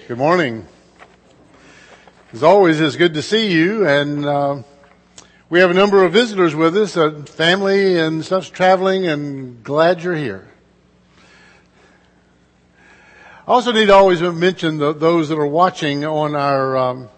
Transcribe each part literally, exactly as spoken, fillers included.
Good morning. As always, it's good to see you, and uh, we have a number of visitors with us, uh, family and stuff's traveling, and glad you're here. I also need to always mention the, those that are watching on our um,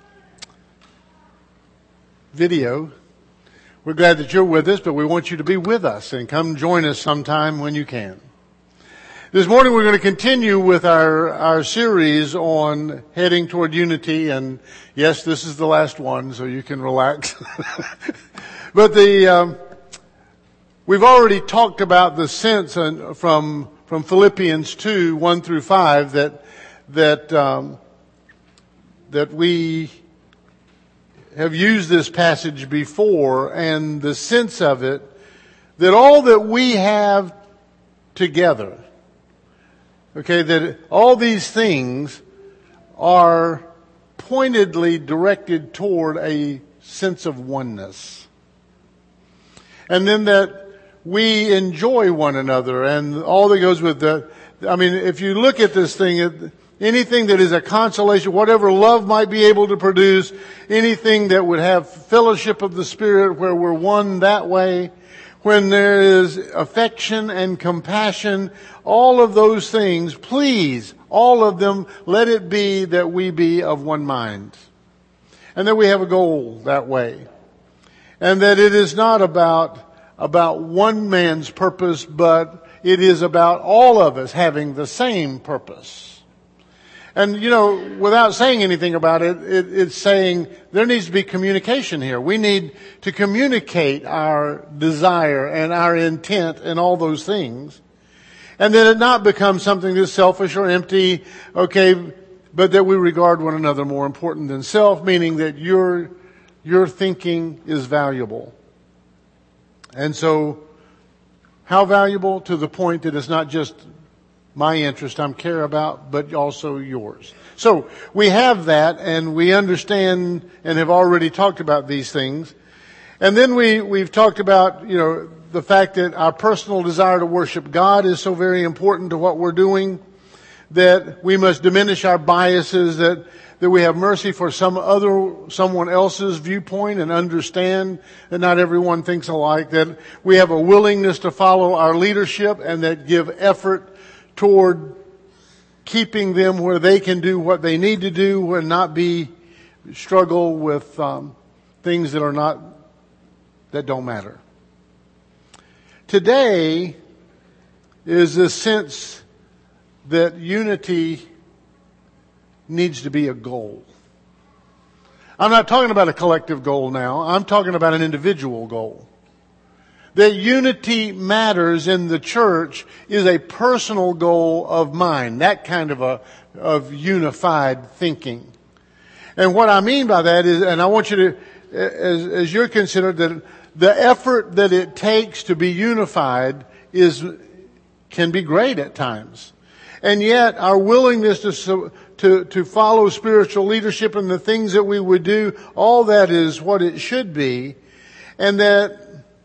video. We're glad that you're with us, but we want you to be with us and come join us sometime when you can. This morning we're going to continue with our, our series on heading toward unity, and yes, this is the last one, so you can relax. But the um, we've already talked about the sense from from Philippians two one through five that that um, that we have used this passage before, and the sense of it that all that we have together. Okay, that all these things are pointedly directed toward a sense of oneness. And then that we enjoy one another and all that goes with that. I mean, if you look at this thing, anything that is a consolation, whatever love might be able to produce, anything that would have fellowship of the Spirit where we're one that way, when there is affection and compassion, all of those things, please, all of them, let it be that we be of one mind. And that we have a goal that way. And that it is not about, about one man's purpose, but it is about all of us having the same purpose. And, you know, without saying anything about it, it, it's saying there needs to be communication here. We need to communicate our desire and our intent and all those things. And that it not become something that's selfish or empty, okay, but that we regard one another more important than self, meaning that your, your thinking is valuable. And so, how valuable? To the point that it's not just my interest I'm care about, but also yours. So we have that, and we understand and have already talked about these things. And then we, we've talked about, you know, the fact that our personal desire to worship God is so very important to what we're doing, that we must diminish our biases, that, that we have mercy for some other, someone else's viewpoint and understand that not everyone thinks alike, that we have a willingness to follow our leadership and that give effort toward keeping them where they can do what they need to do and not be struggle with um, things that are not that don't matter. Today is a sense that unity needs to be a goal. I'm not talking about a collective goal now. I'm talking about an individual goal. That unity matters in the church is a personal goal of mine. That kind of a, of unified thinking. And what I mean by that is, and I want you to, as, as you're considered, that the effort that it takes to be unified is, can be great at times. And yet our willingness to, to, to follow spiritual leadership and the things that we would do, all that is what it should be. And that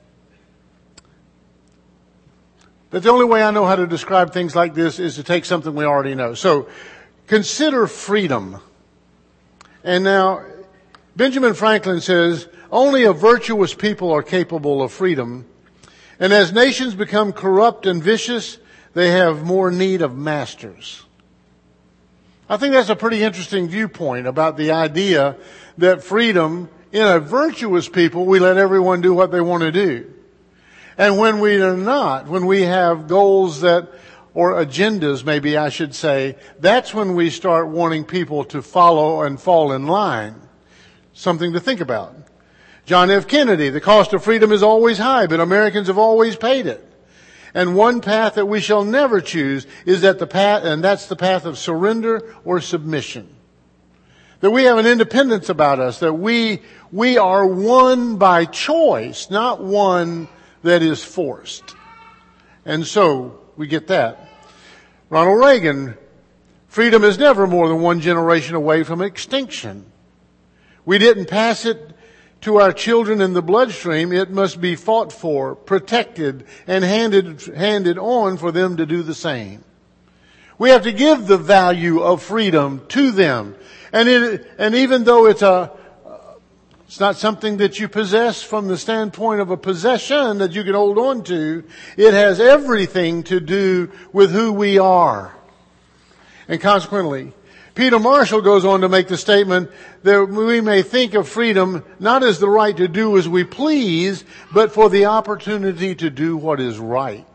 But the only way I know how to describe things like this is to take something we already know. So, consider freedom. And now, Benjamin Franklin says, only a virtuous people are capable of freedom. And as nations become corrupt and vicious, they have more need of masters. I think that's a pretty interesting viewpoint about the idea that freedom, in a virtuous people, we let everyone do what they want to do. And when we are not, when we have goals that, or agendas maybe I should say, that's when we start wanting people to follow and fall in line. Something to think about. John F. Kennedy, the cost of freedom is always high, but Americans have always paid it. And one path that we shall never choose is that the path, and that's the path of surrender or submission. That we have an independence about us, that we, we are one by choice, not one that is forced. And so, we get that. Ronald Reagan, freedom is never more than one generation away from extinction. We didn't pass it to our children in the bloodstream. It must be fought for, protected, and handed, handed on for them to do the same. We have to give the value of freedom to them. And it, and even though it's a, it's not something that you possess from the standpoint of a possession that you can hold on to, it has everything to do with who we are. And consequently, Peter Marshall goes on to make the statement that we may think of freedom not as the right to do as we please, but for the opportunity to do what is right.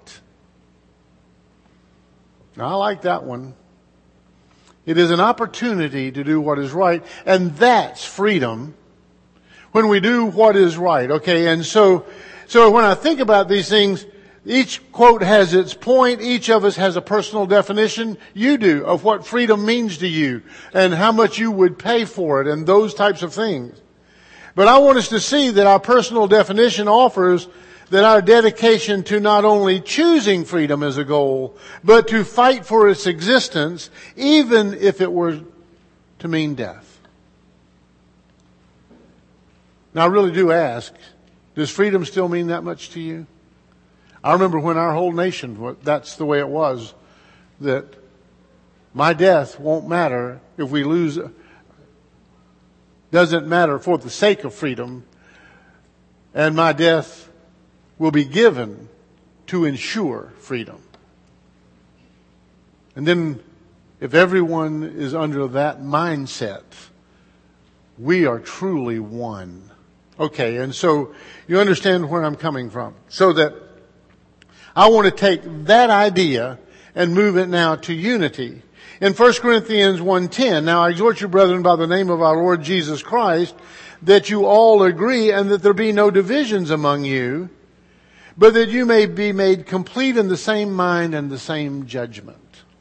Now, I like that one. It is an opportunity to do what is right, and that's freedom. When we do what is right, okay? And so, so when I think about these things, each quote has its point. Each of us has a personal definition. You do, of what freedom means to you and how much you would pay for it and those types of things. But I want us to see that our personal definition offers that our dedication to not only choosing freedom as a goal, but to fight for its existence, even if it were to mean death. Now I really do ask, does freedom still mean that much to you? I remember when our whole nation, that's the way it was, that my death won't matter if we lose, doesn't matter for the sake of freedom, and my death will be given to ensure freedom. And then if everyone is under that mindset, we are truly one. Okay, and so you understand where I'm coming from. So that I want to take that idea and move it now to unity. In First Corinthians one ten, now I exhort you, brethren, by the name of our Lord Jesus Christ, that you all agree and that there be no divisions among you, but that you may be made complete in the same mind and the same judgment.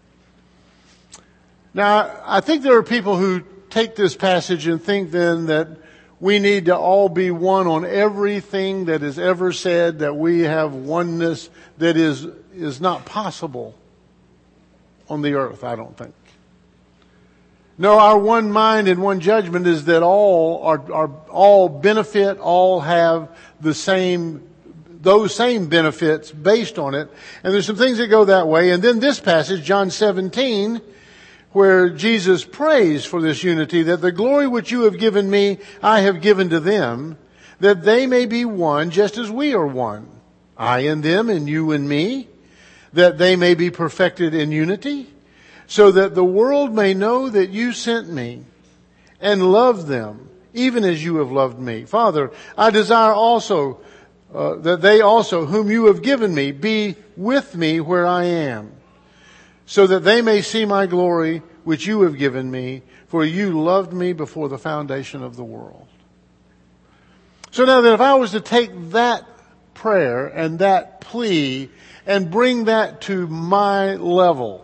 Now, I think there are people who take this passage and think then that we need to all be one on everything that is ever said, that we have oneness that is, is not possible on the earth, I don't think. No, our one mind and one judgment is that all are, are all benefit, all have the same, those same benefits based on it. And there's some things that go that way. And then this passage, John seventeen, where Jesus prays for this unity, that the glory which you have given me, I have given to them, that they may be one just as we are one. I and them and you and me, that they may be perfected in unity, so that the world may know that you sent me and loved them, even as you have loved me. Father, I desire also uh, that they also, whom you have given me, be with me where I am, so that they may see my glory which you have given me, for you loved me before the foundation of the world. So now that if I was to take that prayer and that plea and bring that to my level,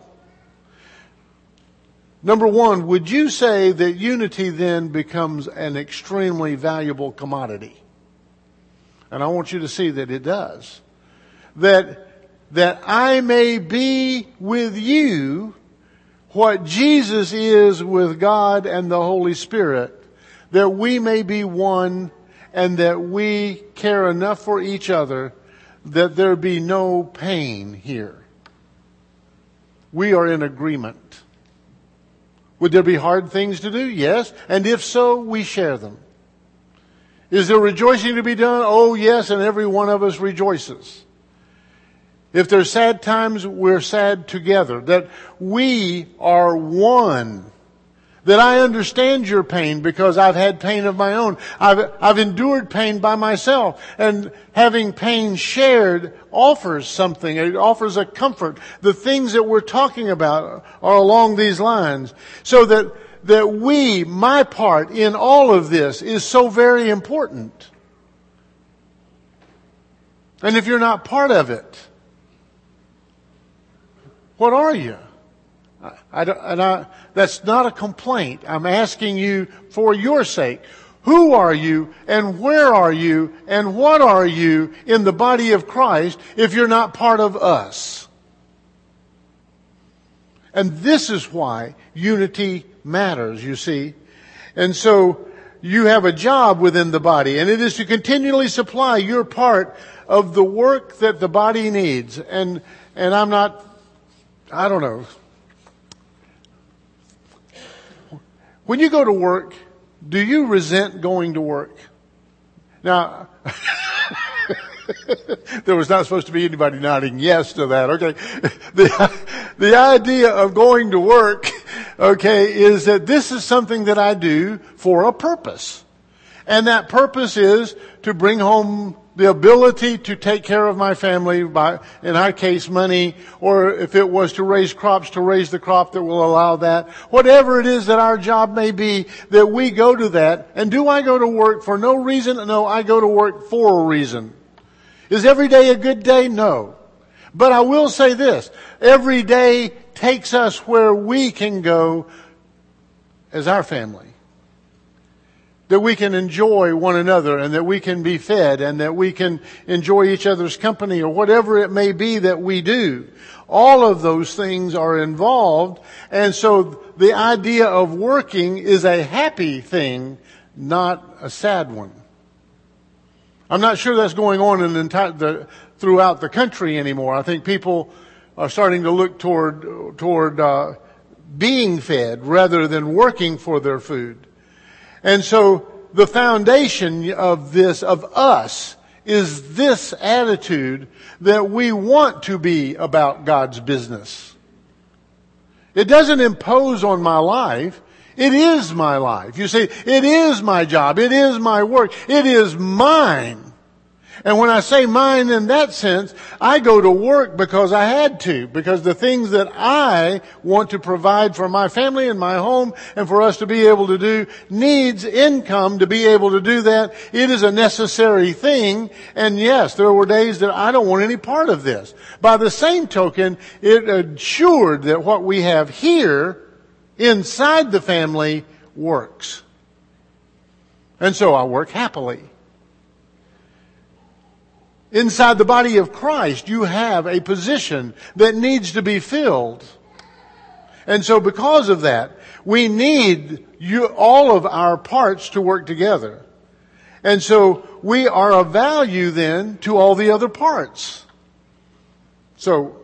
number one, would you say that unity then becomes an extremely valuable commodity? And I want you to see that it does. That that I may be with you what Jesus is with God and the Holy Spirit, that we may be one and that we care enough for each other that there be no pain here. We are in agreement. Would there be hard things to do? Yes. And if so, we share them. Is there rejoicing to be done? Oh, yes, and every one of us rejoices. If there's sad times, we're sad together. That we are one. That I understand your pain because I've had pain of my own. I've, I've endured pain by myself. And having pain shared offers something. It offers a comfort. The things that we're talking about are along these lines. So that, that we, my part in all of this is so very important. And if you're not part of it, what are you? I, I, and I, that's not a complaint. I'm asking you for your sake. Who are you and where are you and what are you in the body of Christ if you're not part of us? And this is why unity matters, you see. And so you have a job within the body, and it is to continually supply your part of the work that the body needs. And, and I'm not, I don't know. When you go to work, do you resent going to work? Now, there was not supposed to be anybody nodding yes to that, okay? The, the idea of going to work, okay, is that this is something that I do for a purpose. And that purpose is to bring home the ability to take care of my family by, in our case, money, or if it was to raise crops, to raise the crop that will allow that. Whatever it is that our job may be, that we go to that. And do I go to work for no reason? No, I go to work for a reason. Is every day a good day? No. But I will say this. Every day takes us where we can go as our family. That we can enjoy one another and that we can be fed and that we can enjoy each other's company or whatever it may be that we do. All of those things are involved. And so the idea of working is a happy thing, not a sad one. I'm not sure that's going on in the entire, the, throughout the country anymore. I think people are starting to look toward, toward, uh, being fed rather than working for their food. And so the foundation of this, of us, is this attitude that we want to be about God's business. It doesn't impose on my life. It is my life. You see, it is my job. It is my work. It is mine. And when I say mine in that sense, I go to work because I had to, because the things that I want to provide for my family and my home and for us to be able to do needs income to be able to do that. It is a necessary thing. And yes, there were days that I don't want any part of this. By the same token, it assured that what we have here inside the family works. And so I work happily. Inside the body of Christ, you have a position that needs to be filled. And so because of that, we need you, all of our parts to work together. And so we are of value then to all the other parts. So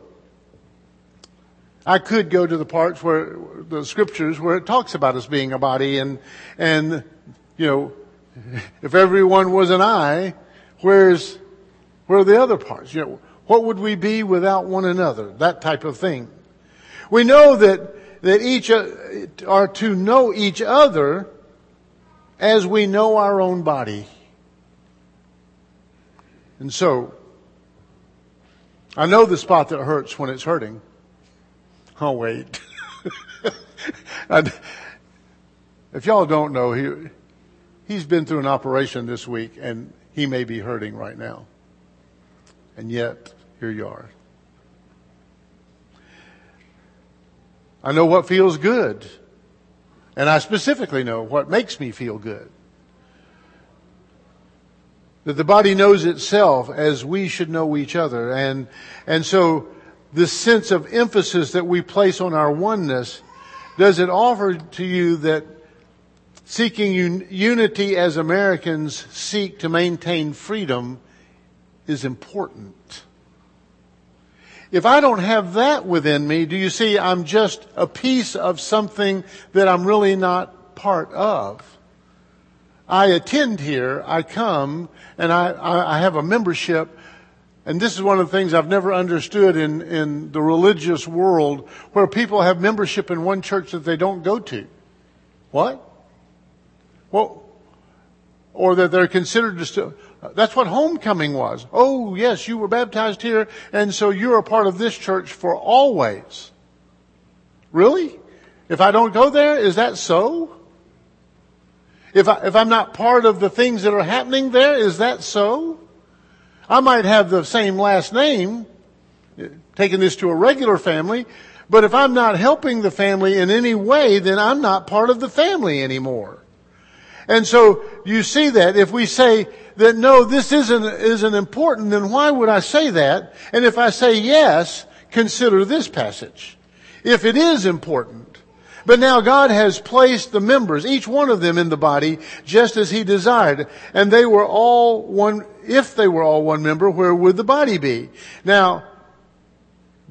I could go to the parts where the scriptures where it talks about us being a body and, and, you know, if everyone was an eye, where's Where are the other parts? You know, what would we be without one another? That type of thing. We know that, that each are to know each other as we know our own body. And so, I know the spot that hurts when it's hurting. Oh, wait. If y'all don't know, he, he's been through an operation this week and he may be hurting right now. And yet, here you are. I know what feels good. And I specifically know what makes me feel good. That the body knows itself as we should know each other. And, and so, this sense of emphasis that we place on our oneness, does it offer to you that seeking un- unity as Americans seek to maintain freedom is important? If I don't have that within me, do you see I'm just a piece of something that I'm really not part of? I attend here, I come, and I, I, I have a membership, and this is one of the things I've never understood in, in the religious world, where people have membership in one church that they don't go to. What? Well, or that they're considered to still... That's what homecoming was. Oh, yes, you were baptized here, and so you're a part of this church for always. Really? If I don't go there, is that so? If, I, if I'm not part of the things that are happening there, is that so? I might have the same last name, taking this to a regular family, but if I'm not helping the family in any way, then I'm not part of the family anymore. And so you see that if we say that no, this isn't, isn't important, then why would I say that? And if I say yes, consider this passage. If it is important. But now God has placed the members, each one of them in the body, just as He desired. And they were all one, if they were all one member, where would the body be? Now,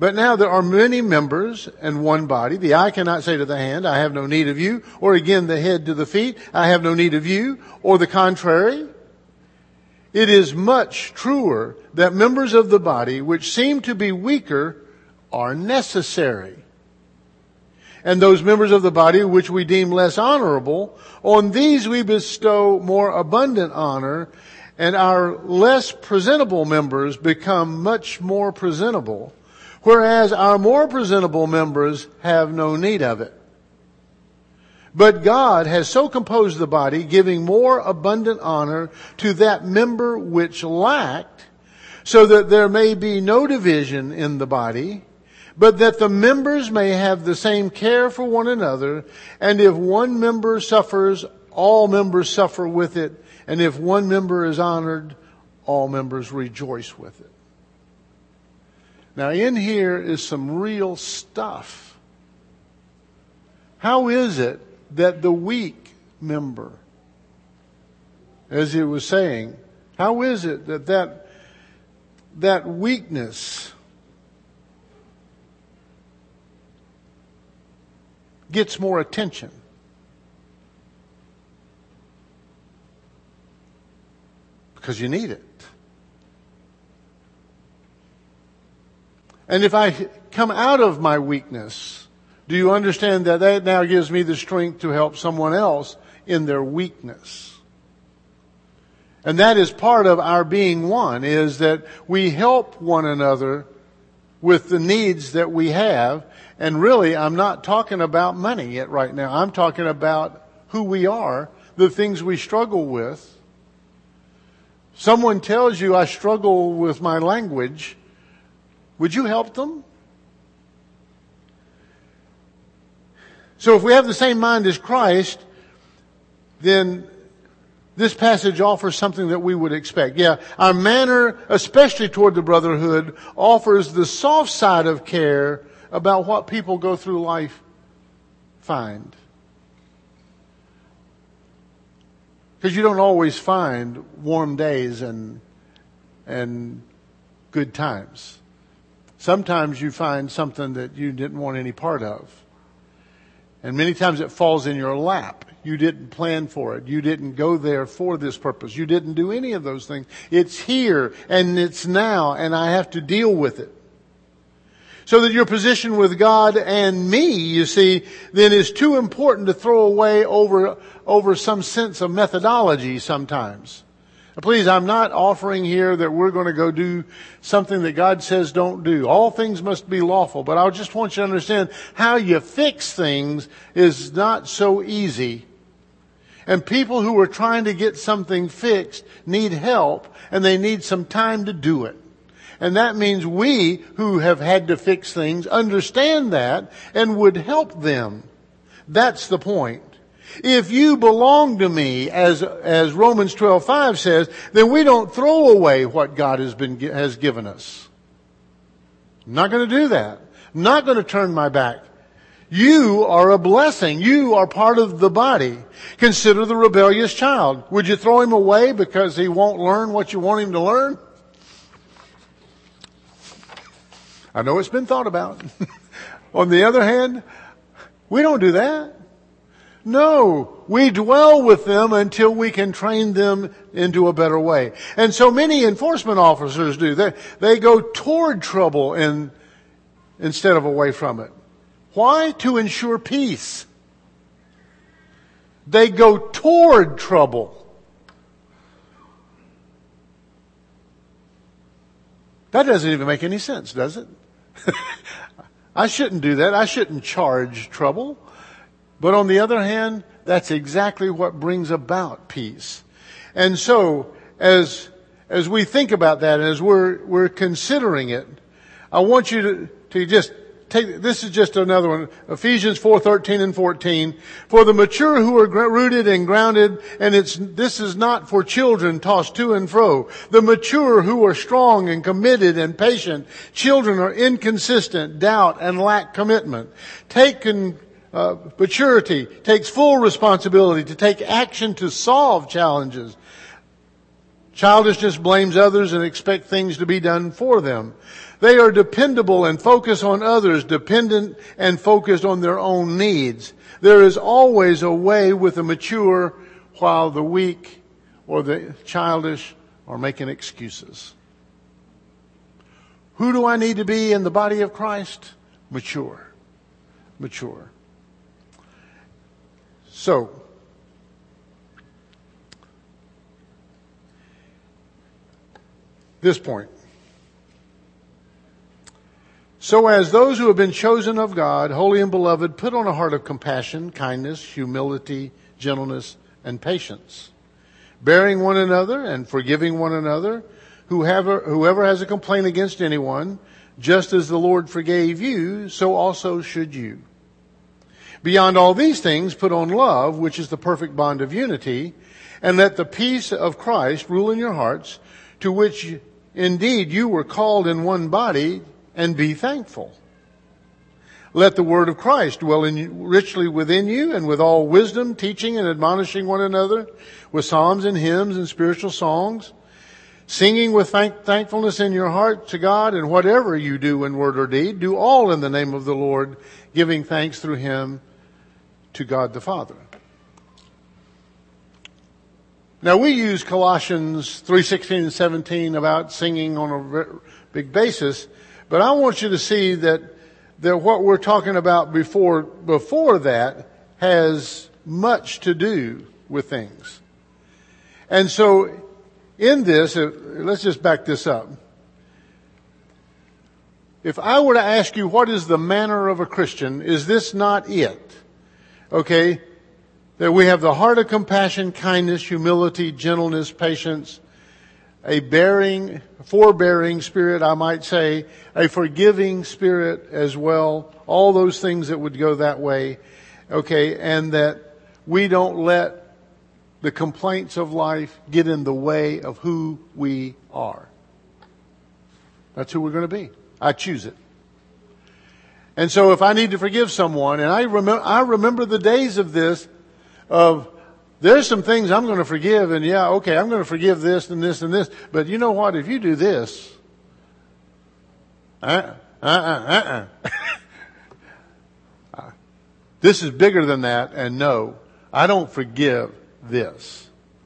But now there are many members and one body. The eye cannot say to the hand, I have no need of you. Or again, the head to the feet, I have no need of you. Or the contrary. It is much truer that members of the body which seem to be weaker are necessary. And those members of the body which we deem less honorable, on these we bestow more abundant honor, and our less presentable members become much more presentable, whereas our more presentable members have no need of it. But God has so composed the body, giving more abundant honor to that member which lacked, so that there may be no division in the body, but that the members may have the same care for one another. And if one member suffers, all members suffer with it. And if one member is honored, all members rejoice with it. Now in here is some real stuff. How is it that the weak member, as it was saying, how is it that that, that weakness gets more attention? Because you need it. And if I come out of my weakness, do you understand that that now gives me the strength to help someone else in their weakness? And that is part of our being one, is that we help one another with the needs that we have. And really, I'm not talking about money yet right now. I'm talking about who we are, the things we struggle with. Someone tells you, I struggle with my language. Would you help them? So if we have the same mind as Christ, then this passage offers something that we would expect. Yeah, our manner, especially toward the brotherhood, offers the soft side of care about what people go through life find. Because you don't always find warm days and and good times. Sometimes you find something that you didn't want any part of. And many times it falls in your lap. You didn't plan for it. You didn't go there for this purpose. You didn't do any of those things. It's here and it's now, and I have to deal with it. So that your position with God and me, you see, then is too important to throw away over, over some sense of methodology sometimes. Now, please, I'm not offering here that we're going to go do something that God says don't do. All things must be lawful, but I just want you to understand how you fix things is not so easy. And people who are trying to get something fixed need help, and they need some time to do it. And that means we who have had to fix things understand that and would help them. That's the point. If you belong to me, as as Romans twelve five says, then we don't throw away what God has been has given us. I'm not going to do that. I'm not going to turn my back. You are a blessing. You are part of the body. Consider the rebellious child. Would you throw him away because he won't learn what you want him to learn? I know it's been thought about. On the other hand, we don't do that. No, we dwell with them until we can train them into a better way. And so many enforcement officers do. They, they go toward trouble in, instead of away from it. Why? To ensure peace. They go toward trouble. That doesn't even make any sense, does it? I shouldn't do that. I shouldn't charge trouble. But on the other hand, that's exactly what brings about peace. And so, as as we think about that, as we're we're considering it, I want you to, to just take, this is just another one, Ephesians four thirteen and fourteen. For the mature who are rooted and grounded, and it's this is not for children tossed to and fro. The mature who are strong and committed and patient. Children are inconsistent, doubt, and lack commitment. Take con, uh, maturity takes full responsibility to take action to solve challenges. Childishness blames others and expects things to be done for them. They are dependable and focus on others, dependent and focused on their own needs. There is always a way with the mature, while the weak or the childish are making excuses. Who do I need to be in the body of Christ? Mature. Mature. So, this point. So as those who have been chosen of God, holy and beloved, put on a heart of compassion, kindness, humility, gentleness, and patience, bearing one another and forgiving one another. Whoever, whoever has a complaint against anyone, just as the Lord forgave you, so also should you. Beyond all these things, put on love, which is the perfect bond of unity, and let the peace of Christ rule in your hearts, to which indeed you were called in one body, and be thankful. Let the word of Christ dwell in you, richly within you, and with all wisdom, teaching and admonishing one another, with psalms and hymns and spiritual songs, singing with thank- thankfulness in your heart to God. And whatever you do in word or deed, do all in the name of the Lord, giving thanks through him to God the Father. Now we use Colossians three sixteen and seventeen about singing on a big basis, but I want you to see that that what we're talking about before before that has much to do with things. And so in this, let's just back this up. If I were to ask you what is the manner of a Christian, is this not it? Okay? That we have the heart of compassion, kindness, humility, gentleness, patience, a bearing, forbearing spirit, I might say, a forgiving spirit as well. All those things that would go that way. Okay, and that we don't let the complaints of life get in the way of who we are. That's who we're going to be. I choose it. And so if I need to forgive someone, and I remember, I remember the days of this, of there's some things I'm going to forgive, and yeah, okay, I'm going to forgive this and this and this. But you know what? If you do this, uh, uh, uh, uh, uh. This is bigger than that, and no, I don't forgive this.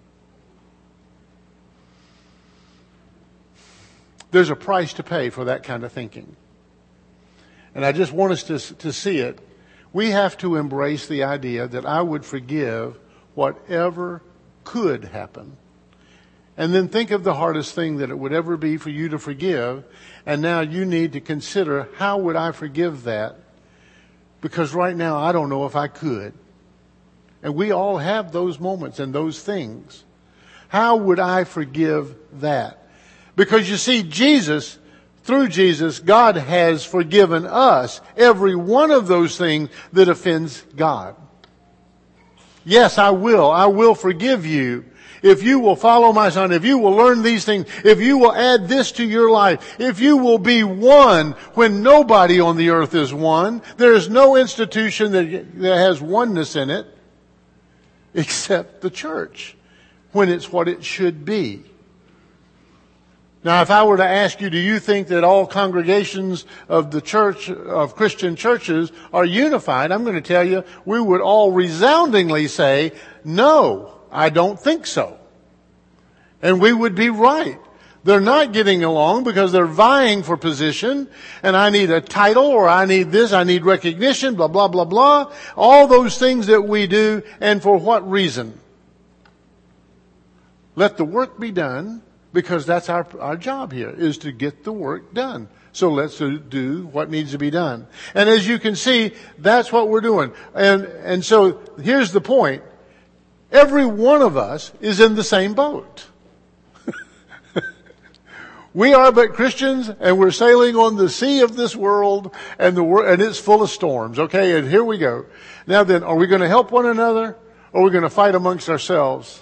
There's a price to pay for that kind of thinking. And I just want us to, to see it. We have to embrace the idea that I would forgive whatever could happen. And then think of the hardest thing that it would ever be for you to forgive. And now you need to consider, how would I forgive that? Because right now I don't know if I could. And we all have those moments and those things. How would I forgive that? Because you see, Jesus, through Jesus, God has forgiven us every one of those things that offends God. Yes, I will. I will forgive you. If you will follow my Son, if you will learn these things, if you will add this to your life, if you will be one when nobody on the earth is one, there is no institution that, that has oneness in it except the church, when it's what it should be. Now, if I were to ask you, do you think that all congregations of the church, of Christian churches, are unified? I'm going to tell you, we would all resoundingly say, no, I don't think so. And we would be right. They're not getting along because they're vying for position, and I need a title, or I need this, I need recognition, blah, blah, blah, blah. All those things that we do, and for what reason? Let the work be done. Because that's our, our job here, is to get the work done. So let's do what needs to be done. And as you can see, that's what we're doing. And, and so here's the point. Every one of us is in the same boat. We are but Christians, and we're sailing on the sea of this world, and the wor- and it's full of storms. Okay, and here we go. Now then, are we going to help one another, or are we going to fight amongst ourselves?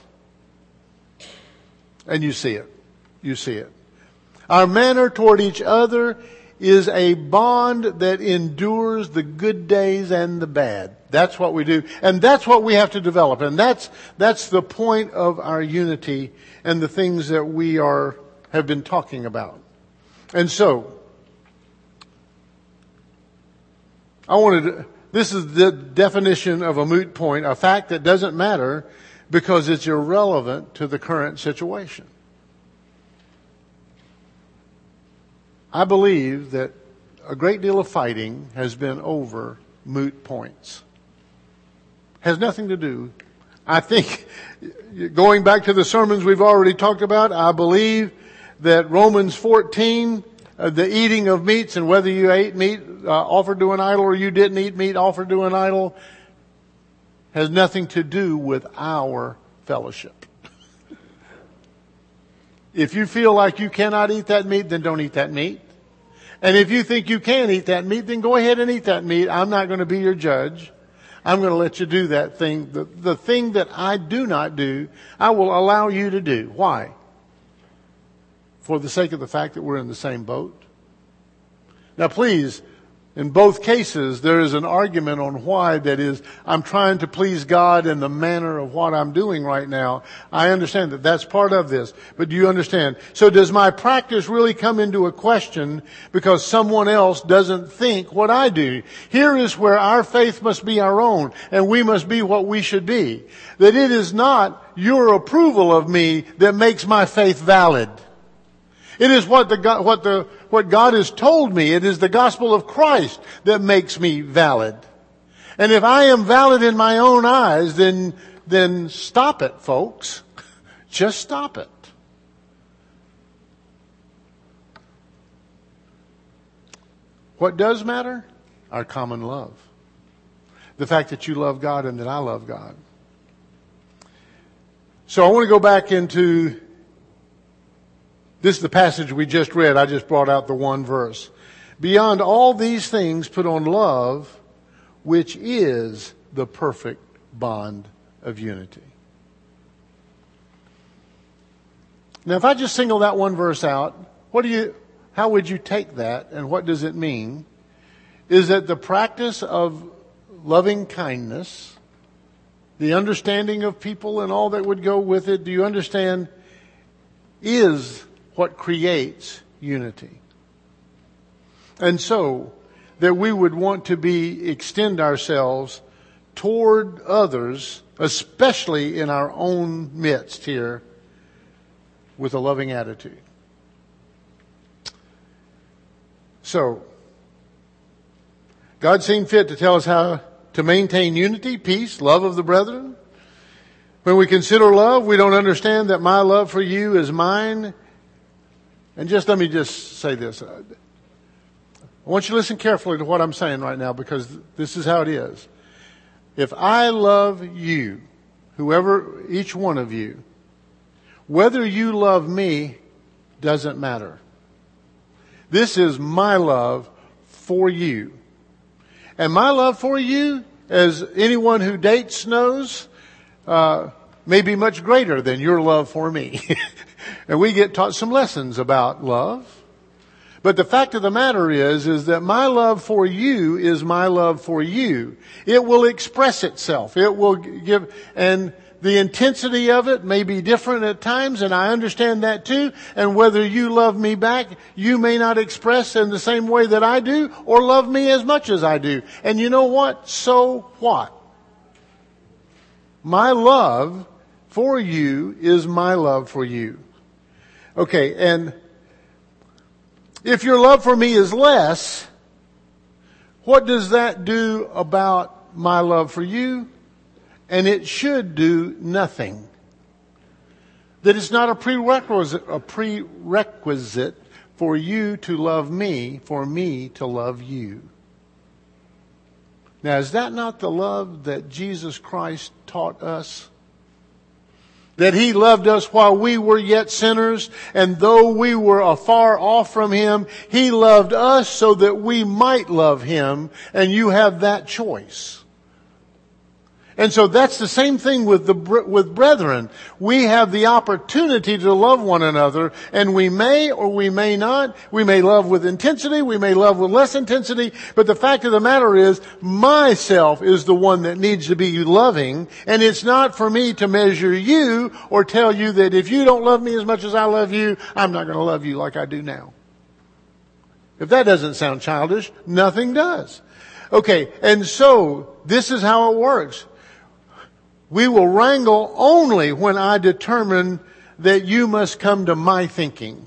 And you see it. You see it. Our manner toward each other is a bond that endures the good days and the bad. That's what we do. And that's what we have to develop. And that's, that's the point of our unity and the things that we are, have been talking about. And so, I wanted to, this is the definition of a moot point, a fact that doesn't matter because it's irrelevant to the current situation. I believe that a great deal of fighting has been over moot points. Has nothing to do. I think, going back to the sermons we've already talked about, I believe that Romans fourteen, uh, the eating of meats and whether you ate meat uh, offered to an idol or you didn't eat meat offered to an idol, has nothing to do with our fellowship. If you feel like you cannot eat that meat, then don't eat that meat. And if you think you can eat that meat, then go ahead and eat that meat. I'm not going to be your judge. I'm going to let you do that thing. The, the thing that I do not do, I will allow you to do. Why? For the sake of the fact that we're in the same boat. Now please, in both cases, there is an argument on why that is, I'm trying to please God in the manner of what I'm doing right now. I understand that that's part of this. But do you understand? So does my practice really come into a question because someone else doesn't think what I do? Here is where our faith must be our own, and we must be what we should be. That it is not your approval of me that makes my faith valid. It is what the God, what the, what God has told me. It is the gospel of Christ that makes me valid. And if I am valid in my own eyes, then, then stop it, folks. Just stop it. What does matter? Our common love. The fact that you love God and that I love God. So I want to go back into this is the passage we just read. I just brought out the one verse. Beyond all these things, put on love, which is the perfect bond of unity. Now, if I just single that one verse out, what do you, how would you take that and what does it mean? Is that the practice of loving kindness, the understanding of people and all that would go with it, do you understand, is what creates unity. And so, that we would want to be, extend ourselves toward others, especially in our own midst here, with a loving attitude. So, God seemed fit to tell us how to maintain unity, peace, love of the brethren. When we consider love, we don't understand that my love for you is mine. And just let me just say this. I want you to listen carefully to what I'm saying right now because this is how it is. If I love you, whoever, each one of you, whether you love me doesn't matter. This is my love for you. And my love for you, as anyone who dates knows, uh, may be much greater than your love for me. And we get taught some lessons about love. But the fact of the matter is, is that my love for you is my love for you. It will express itself. It will give, and the intensity of it may be different at times, and I understand that too. And whether you love me back, you may not express in the same way that I do, or love me as much as I do. And you know what? So what? My love for you is my love for you. Okay, and if your love for me is less, what does that do about my love for you? And it should do nothing. That it's not a prerequisite, a prerequisite for you to love me, for me to love you. Now, is that not the love that Jesus Christ taught us? That He loved us while we were yet sinners, and though we were afar off from Him, He loved us so that we might love Him, and you have that choice. And so that's the same thing with the with brethren. We have the opportunity to love one another, and we may or we may not. We may love with intensity, we may love with less intensity, but the fact of the matter is, myself is the one that needs to be loving, and it's not for me to measure you or tell you that if you don't love me as much as I love you, I'm not going to love you like I do now. If that doesn't sound childish, nothing does. Okay, and so this is how it works. We will wrangle only when I determine that you must come to my thinking.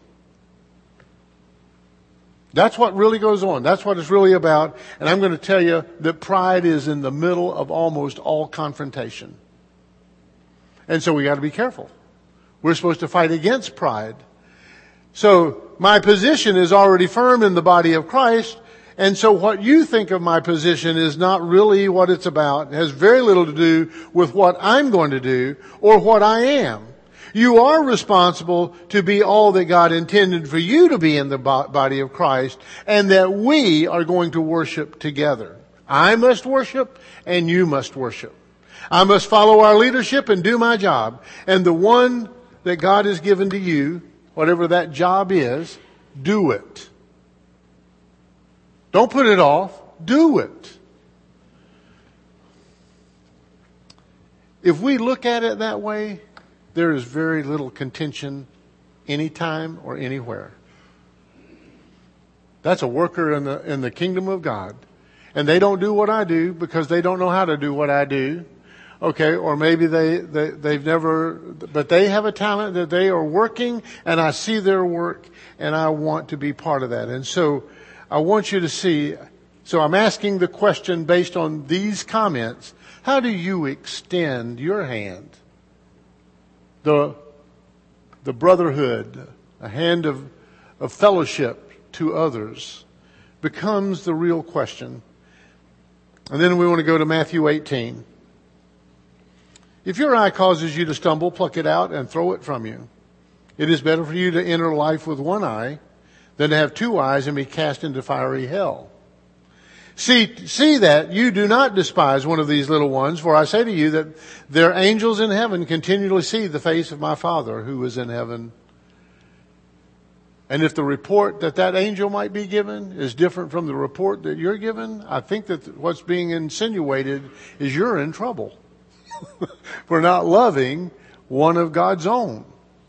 That's what really goes on. That's what it's really about. And I'm going to tell you that pride is in the middle of almost all confrontation. And so we got to be careful. We're supposed to fight against pride. So my position is already firm in the body of Christ. And so what you think of my position is not really what it's about. It has very little to do with what I'm going to do or what I am. You are responsible to be all that God intended for you to be in the body of Christ, and that we are going to worship together. I must worship and you must worship. I must follow our leadership and do my job. And the one that God has given to you, whatever that job is, do it. Don't put it off. Do it. If we look at it that way, there is very little contention anytime or anywhere. That's a worker in the in the kingdom of God. And they don't do what I do because they don't know how to do what I do. Okay, or maybe they, they, they've never, but they have a talent that they are working, and I see their work, and I want to be part of that. And so I want you to see, so I'm asking the question based on these comments, how do you extend your hand? The, the brotherhood, a hand of, of fellowship to others becomes the real question. And then we want to go to Matthew eighteen. If your eye causes you to stumble, pluck it out and throw it from you. It is better for you to enter life with one eye than to have two eyes and be cast into fiery hell. See, see that you do not despise one of these little ones, for I say to you that their angels in heaven continually see the face of my Father who is in heaven. And if the report that that angel might be given is different from the report that you're given, I think that what's being insinuated is you're in trouble for not loving one of God's own.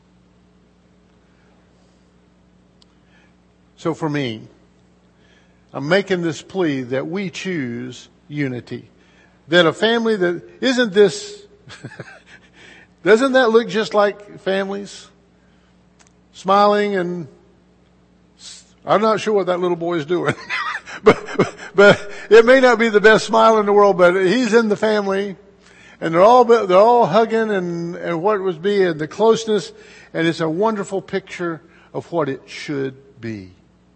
So for me, I'm making this plea that we choose unity. That a family that, isn't this, doesn't that look just like families? Smiling, and I'm not sure what that little boy is doing. but, but it may not be the best smile in the world, but he's in the family. And they're all, they're all hugging and, and what was being the closeness. And it's a wonderful picture of what it should be.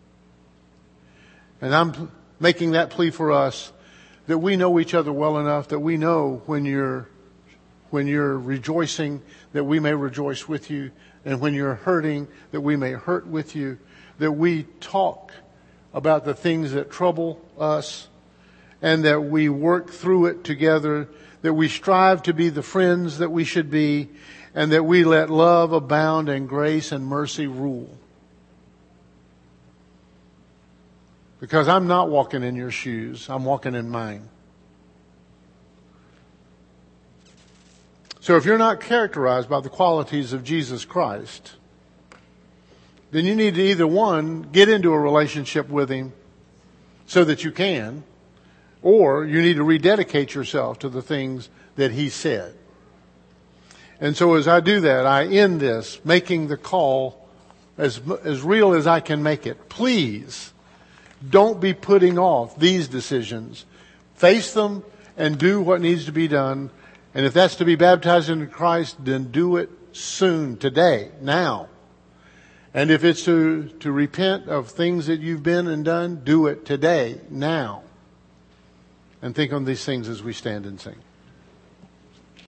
And I'm making that plea for us, that we know each other well enough, that we know when you're, when you're rejoicing, that we may rejoice with you. And when you're hurting, that we may hurt with you. That we talk about the things that trouble us, and that we work through it together. That we strive to be the friends that we should be, and that we let love abound and grace and mercy rule. Because I'm not walking in your shoes. I'm walking in mine. So if you're not characterized by the qualities of Jesus Christ, then you need to either, one, get into a relationship with Him so that you can, or you need to rededicate yourself to the things that He said. And so as I do that, I end this making the call as, as real as I can make it. Please, don't be putting off these decisions. Face them and do what needs to be done. And if that's to be baptized into Christ, then do it soon, today, now. And if it's to, to repent of things that you've been and done, do it today, now. And think on these things as we stand and sing.